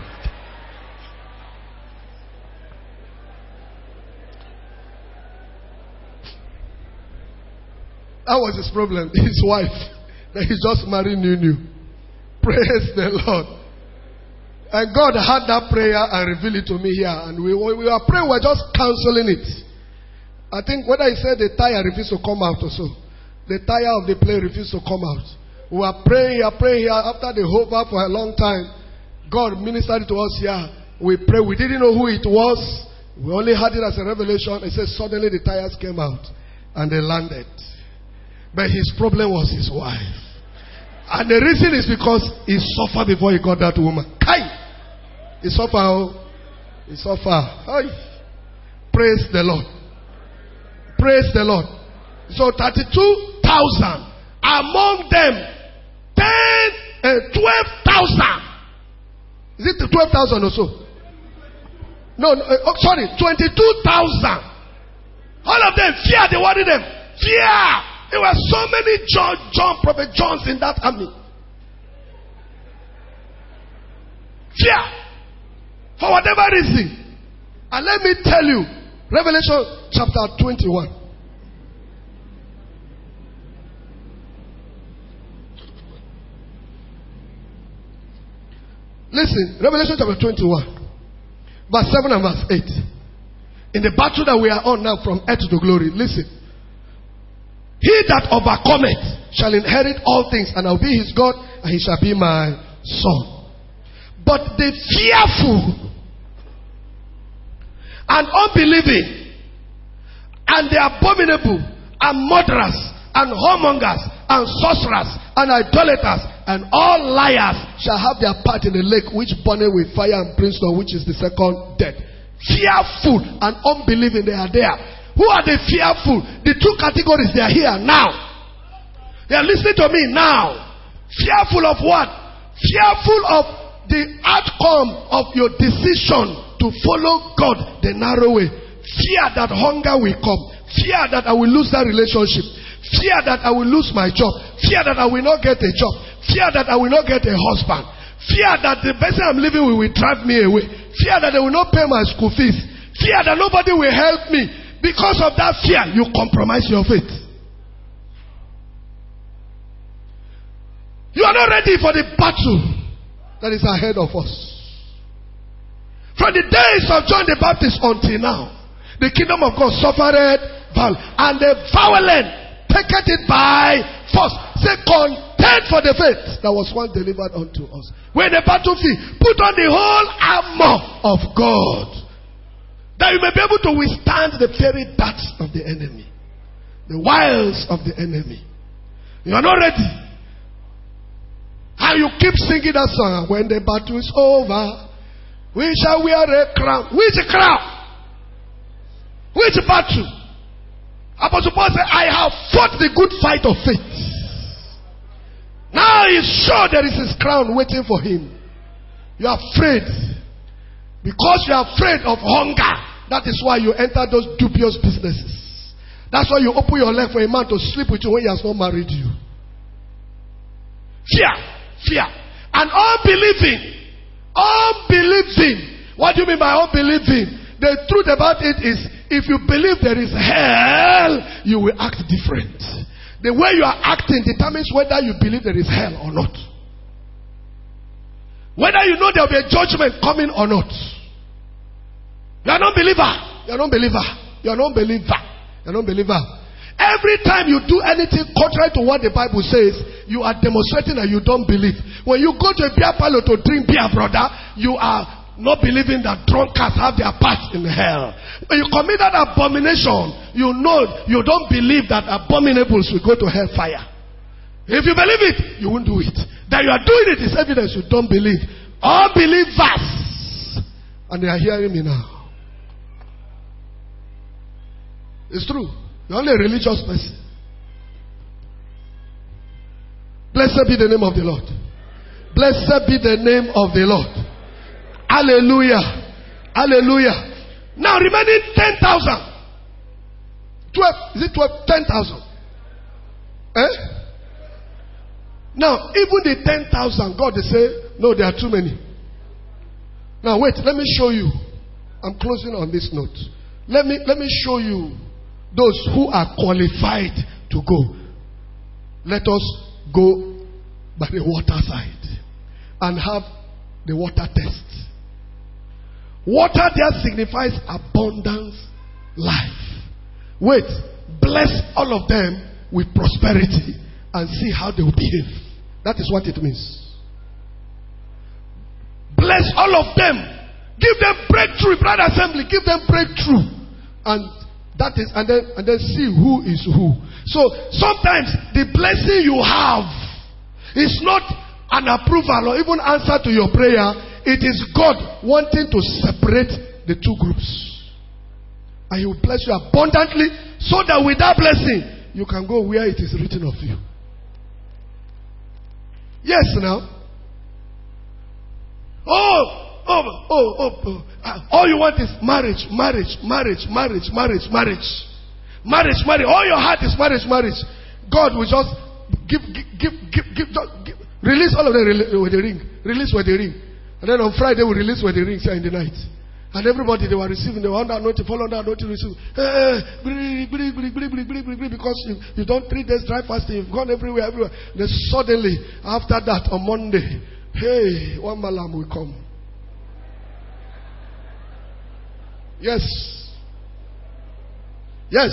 That was his problem. His wife. That he just married new new. Praise the Lord. And God had that prayer and revealed it to me here. And we, we were praying, we were just counseling it. I think whether he said the tire refused to come out or so. The tire of the plane refused to come out. We were praying here, praying here. After the hover for a long time, God ministered to us here. We prayed. We didn't know who it was. We only had it as a revelation. It says suddenly the tires came out and they landed. But his problem was his wife. And the reason is because he suffered before he got that woman. Kai! He suffered. He suffered. Hi. Praise the Lord. Praise the Lord. So thirty-two thousand. Among them, ten, uh, twelve thousand. Is it twelve thousand or so? No, no uh, oh, sorry, twenty-two thousand. All of them, fear, they worried them. Fear. There were so many John, John, Prophet Johns in that army. Fear. For whatever reason. And let me tell you, Revelation chapter twenty-one. Listen, Revelation chapter twenty-one. Verse seven and verse eight. In the battle that we are on now from earth to glory. Listen. He that overcometh shall inherit all things, and I'll be his God, and he shall be my son. But the fearful and unbelieving and the abominable and murderers and whoremongers and sorcerers and idolaters and all liars shall have their part in the lake which burneth with fire and brimstone, which is the second death. Fearful and unbelieving, they are there. Who are the fearful? The two categories, they are here now. They are listening to me now. Fearful of what? Fearful of the outcome of your decision to follow God the narrow way. Fear that hunger will come. Fear that I will lose that relationship. Fear that I will lose my job. Fear that I will not get a job. Fear that I will not get a husband. Fear that the person I'm living with will drive me away. Fear that they will not pay my school fees. Fear that nobody will help me. Because of that fear, you compromise your faith. You are not ready for the battle that is ahead of us. From the days of John the Baptist until now, the kingdom of God suffered violence, and the violent taketh it by force. Say, contend for the faith that was once delivered unto us. When the battlefield, put on the whole armor of God, that you may be able to withstand the fiery darts of the enemy, the wiles of the enemy. You are not ready. And you keep singing that song. When the battle is over, We shall wear a crown. Which crown? Which battle? Apostle Paul said, I have fought the good fight of faith. Now he's sure there is his crown waiting for him. You are afraid. Because you are afraid of hunger. That is why you enter those dubious businesses. That's why you open your leg for a man to sleep with you when he has not married you. Fear. Fear. And unbelieving. Unbelieving. What do you mean by unbelieving? The truth about it is, if you believe there is hell, you will act different. The way you are acting determines whether you believe there is hell or not. Whether you know there will be a judgment coming or not. You are not believer. You are not believer. You are not believer. You are not believer. Every time you do anything contrary to what the Bible says, you are demonstrating that you don't believe. When you go to a beer parlor to drink beer, brother, you are not believing that drunkards have their part in hell. When you commit that abomination, you know you don't believe that abominables will go to hellfire. If you believe it, you won't do it. That you are doing it is evidence you don't believe. All believers, and they are hearing me now. It's true. You're only a religious person. Blessed be the name of the Lord. Blessed be the name of the Lord. Hallelujah. Hallelujah. Now remaining ten thousand. twelve. Is it twelve? ten thousand. Eh? Now, even the ten thousand, God, they say, no, there are too many. Now, wait, let me show you. I'm closing on this note. Let me, let me show you those who are qualified to go. Let us go by the water side and have the water test. Water there signifies abundance, life. Wait, bless all of them with prosperity and see how they will behave. That is what it means. Bless all of them. Give them breakthrough, brother assembly. Give them breakthrough. And that is, and then, and then see who is who. So sometimes the blessing you have is not an approval or even answer to your prayer. It is God wanting to separate the two groups. And He will bless you abundantly so that with that blessing, you can go where it is written of you. Yes, now. Oh, oh, oh, oh, oh. All you want is marriage, marriage, marriage, marriage, marriage, marriage. Marriage, marriage. All your heart is marriage, marriage. God will just give, give, give, give, give, give release all of them with the ring. Release with the ring. And then on Friday, we release with the rings here in the night. And everybody, they were receiving, they were under anointing, fall under anointing, receive. Hey, because you, you don't three days dry fasting, you've gone everywhere, everywhere. Then suddenly, after that, on Monday, hey, one malam will come. Yes. Yes.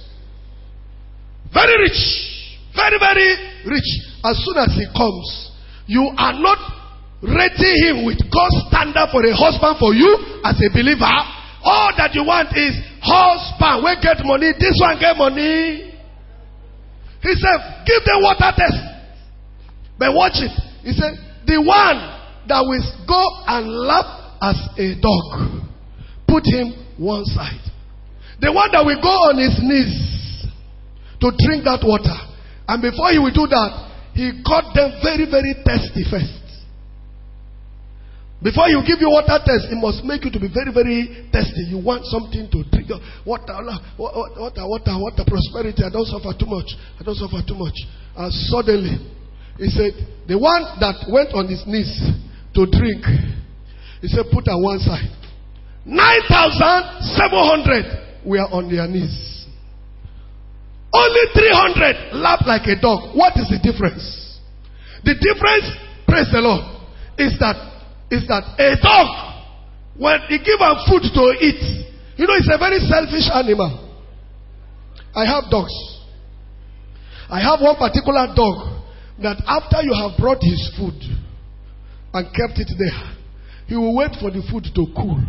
Very rich. Very, very rich. As soon as he comes, you are not rating him with God's standard for a husband for you as a believer. All that you want is husband. We get money. This one get money. He said, give them water test. But watch it. He said, the one that will go and lap as a dog, put him one side. The one that will go on his knees to drink that water. And before he will do that, he got them very, very thirsty first. Before you give you water test, it must make you to be very, very thirsty. You want something to drink. Water, water, water, water, water, prosperity. I don't suffer too much. I don't suffer too much. And suddenly, he said, the one that went on his knees to drink, he said, put her one side. nine thousand seven hundred were on their knees. Only three hundred lapped like a dog. What is the difference? The difference, praise the Lord, is that is that a dog, when he give him food to eat, you know, it's a very selfish animal. I have dogs. I have one particular dog that after you have brought his food and kept it there, he will wait for the food to cool.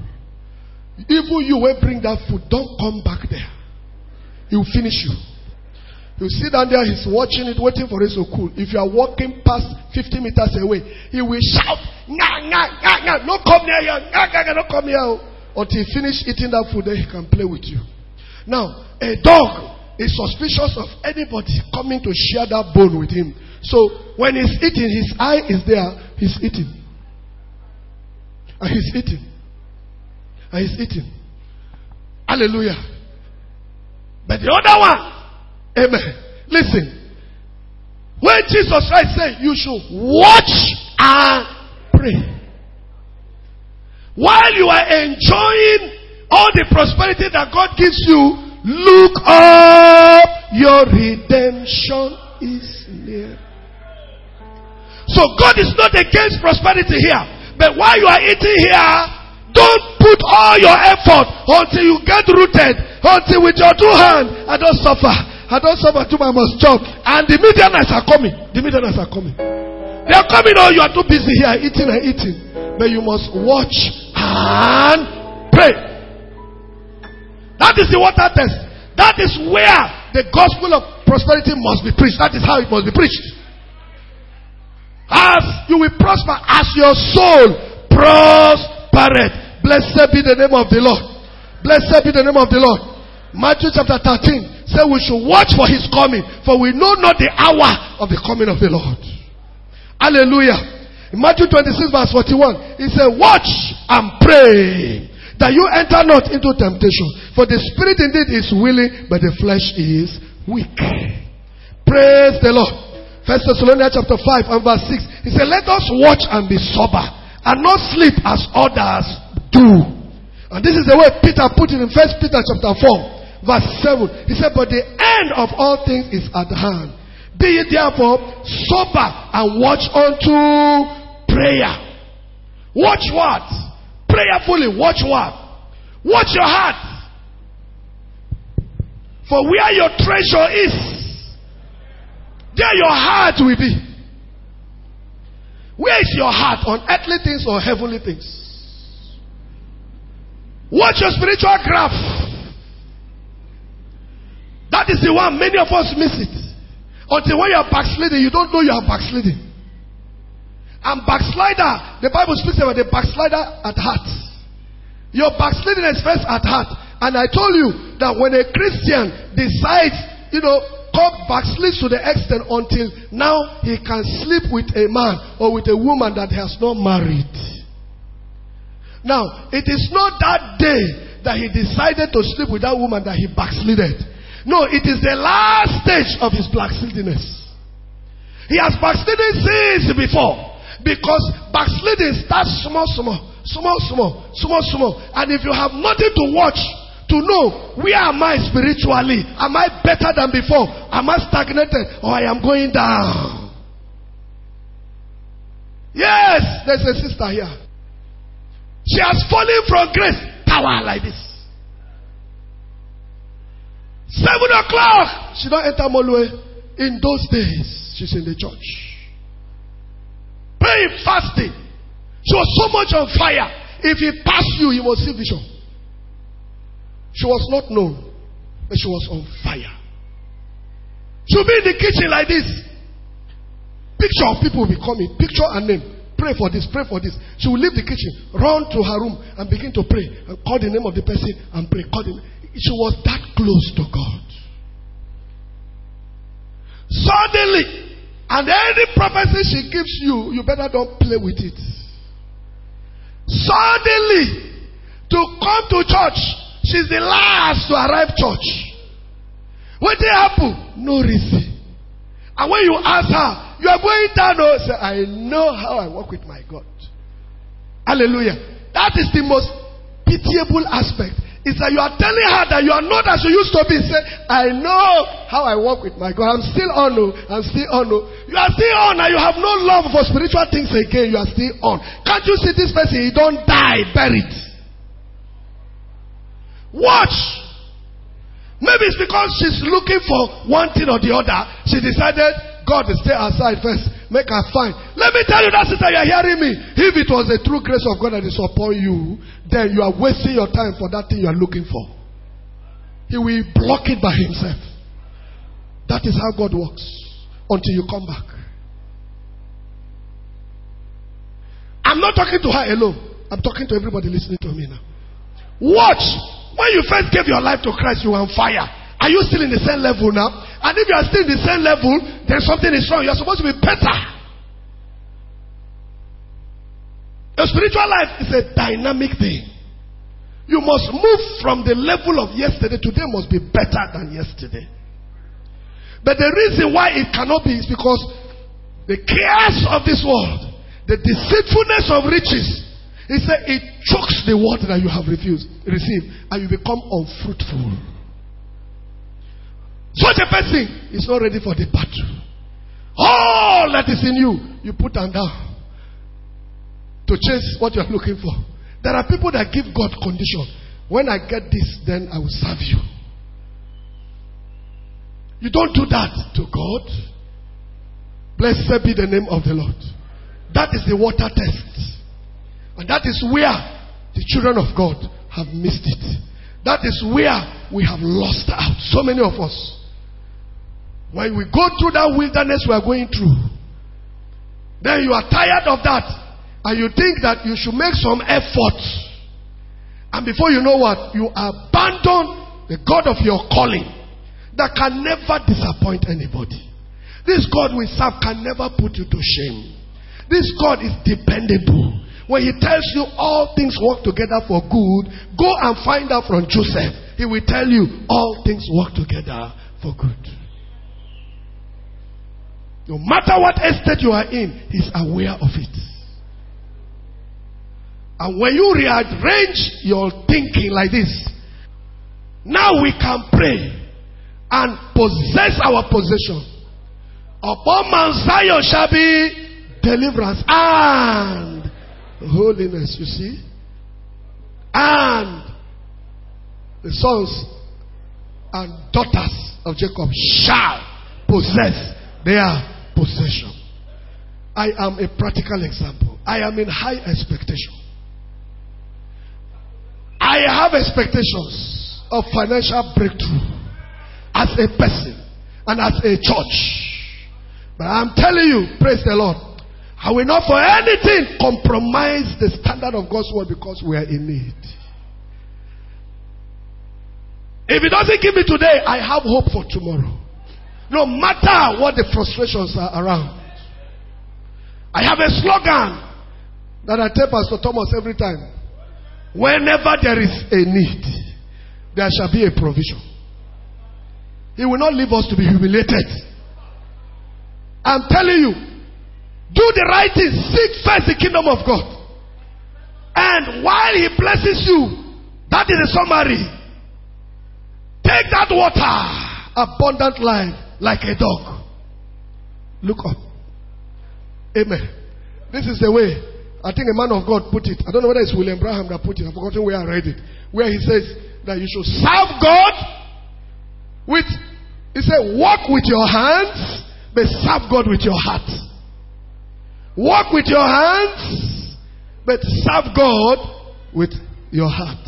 Even you will bring that food, don't come back there. He will finish you. He'll sit down there, he's watching it, waiting for it to cool. If you are walking past fifty meters away, he will shout, "Nga, nga, nga, nga, no come near here, nga, nga, nga, no come here." Until he finish eating that food, then he can play with you. Now, a dog is suspicious of anybody coming to share that bone with him. So, when he's eating, his eye is there, he's eating. And he's eating. And he's eating. Hallelujah. But the other one, amen. Listen. When Jesus Christ said, you should watch and pray. While you are enjoying all the prosperity that God gives you, look up. Your redemption is near. So God is not against prosperity here. But while you are eating here, don't put all your effort until you get rooted. Until with your two hands, I don't suffer. I don't suffer too much, I must jump. And the Midianites are coming. The Midianites are coming. They are coming. Oh, you are too busy here eating and eating. But you must watch and pray. That is the water test. That is where the gospel of prosperity must be preached. That is how it must be preached. As you will prosper, as your soul prospereth. Blessed be the name of the Lord. Blessed be the name of the Lord. Matthew chapter thirteen says we should watch for his coming, for we know not the hour of the coming of the Lord. Hallelujah. In Matthew twenty-six verse forty-one, he said, watch and pray that you enter not into temptation. For the spirit indeed is willing, but the flesh is weak. Praise the Lord. First Thessalonians chapter five and verse six. He said, let us watch and be sober, and not sleep as others do. And this is the way Peter put it in First Peter chapter four, verse seven. He said, but the end of all things is at hand. Be ye therefore sober and watch unto prayer. Watch what? Prayerfully. Watch what? Watch your heart. For where your treasure is, there your heart will be. Where is your heart? On earthly things or heavenly things? Watch your spiritual graph. That is the one many of us miss it. Until when you are backsliding, you don't know you are backsliding. And backslider, the Bible speaks about the backslider at heart. Your backsliding is first at heart. And I told you that when a Christian decides, you know, God backslides to the extent until now he can sleep with a man or with a woman that has not married. Now, it is not that day that he decided to sleep with that woman that he backslided. No, it is the last stage of his backslidiness. He has backslidden since before. Because backsliding starts small, small, small, small, small, small. And if you have nothing to watch, to know, where am I spiritually? Am I better than before? Am I stagnated? Or I am going down? Yes, there's a sister here. She has fallen from grace. Power like this. Seven o'clock. She don't enter Molue. In those days, she's in the church. Praying, fasting. She was so much on fire. If he passed you, you will see vision. She was not known, but she was on fire. She'll be in the kitchen like this. Picture of people will be coming. Picture and name. Pray for this, pray for this. She will leave the kitchen, run to her room and begin to pray. And call the name of the person and pray. Call the name. She was that close to God. Suddenly, and any prophecy she gives you, you better don't play with it. Suddenly, to come to church, she's the last to arrive church. What did happen? No reason. And when you ask her, you are going down, oh, say, I know how I walk with my God. Hallelujah. That is the most pitiable aspect. Is that you are telling her that you are not as you used to be. Say, I know how I walk with my God. I'm still on. Oh, I'm still on. Oh. You are still on and you have no love for spiritual things again. You are still on. Can't you see this person? He don't die, buried. Watch. Maybe it's because she's looking for one thing or the other. She decided, God will stay aside first. Make her fine. Let me tell you that, sister, you are hearing me. If it was the true grace of God that is upon you, then you are wasting your time for that thing you are looking for. He will block it by himself. That is how God works. Until you come back. I'm not talking to her alone. I'm talking to everybody listening to me now. Watch. When you first gave your life to Christ, you were on fire. Are you still in the same level now? And if you are still in the same level, then something is wrong. You are supposed to be better. A spiritual life is a dynamic thing. You must move from the level of yesterday. Today must be better than yesterday. But the reason why it cannot be is because the cares of this world, the deceitfulness of riches, he said it chokes the word that you have refused, received, and you become unfruitful. Such a person is not ready for the battle. All that is in you, you put them down to chase what you are looking for. There are people that give God condition. When I get this, then I will serve you. You don't do that to God. Blessed be the name of the Lord. That is the water test. And that is where the children of God have missed it. That is where we have lost out. So many of us. When we go through that wilderness we are going through, then you are tired of that. And you think that you should make some effort. And before you know what, you abandon the God of your calling that can never disappoint anybody. This God we serve can never put you to shame. This God is dependable. When he tells you all things work together for good, go and find out from Joseph. He will tell you all things work together for good. No matter what estate you are in, he's aware of it. And when you rearrange your thinking like this, now we can pray and possess our possession. Upon Mount Zion shall be deliverance and holiness, you see. And the sons and daughters of Jacob shall possess their possession. I am a practical example. I am in high expectation. I have expectations of financial breakthrough as a person and as a church. But I'm telling you, praise the Lord, I will not for anything compromise the standard of God's word because we are in need. If it doesn't give me today, I have hope for tomorrow. No matter what the frustrations are around. I have a slogan that I tell Pastor Thomas every time. Whenever there is a need, there shall be a provision. He will not leave us to be humiliated. I'm telling you, do the right thing. Seek first the kingdom of God. And while he blesses you, that is a summary. Take that water, abundant life, like a dog. Look up. Amen. This is the way. I think a man of God put it. I don't know whether it's William Branham that put it. I've forgotten where I read it. Where he says that you should serve God with, he said, walk with your hands, but serve God with your heart. Walk with your hands, but serve God with your heart.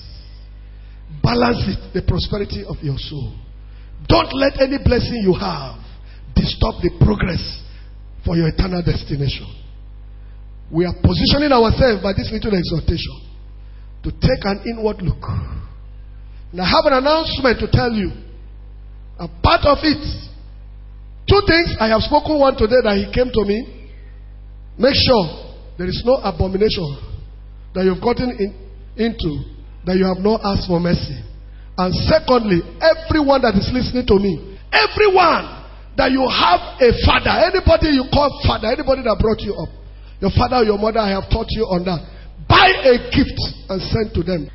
Balance it, the prosperity of your soul. Don't let any blessing you have disturb the progress for your eternal destination. We are positioning ourselves by this little exhortation to take an inward look. And I have an announcement to tell you. A part of it, two things I have spoken one today that he came to me. Make sure there is no abomination that you've gotten in, into that you have not asked for mercy. And secondly, everyone that is listening to me, everyone that you have a father, anybody you call father, anybody that brought you up, your father or your mother, I have taught you on that. Buy a gift and send to them.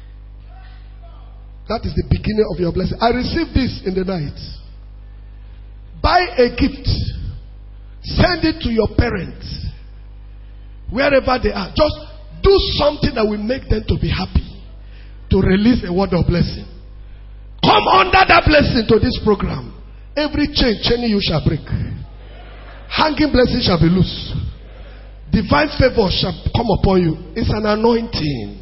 That is the beginning of your blessing. I received this in the night. Buy a gift. Send it to your parents. Wherever they are. Just do something that will make them to be happy. To release a word of blessing. Come under that blessing to this program. Every chain, chain you shall break. Hanging blessing shall be loose. Divine favor shall come upon you. It's an anointing.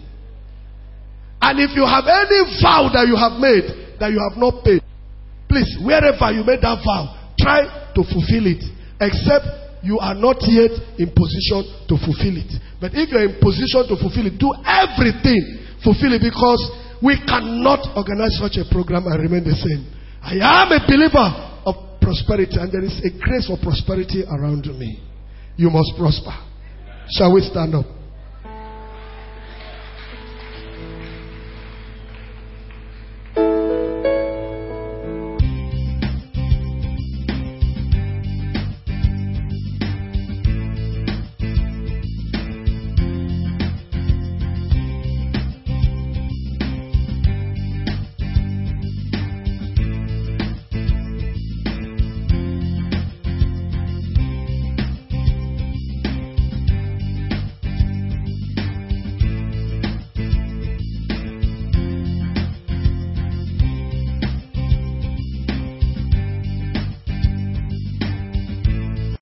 And if you have any vow that you have made that you have not paid, please, wherever you made that vow, try to fulfill it, except you are not yet in position to fulfill it. But if you're in position to fulfill it, do everything, fulfill it, because we cannot organize such a program and remain the same. I am a believer of prosperity, and there is a grace for prosperity around me. You must prosper. Shall we stand up?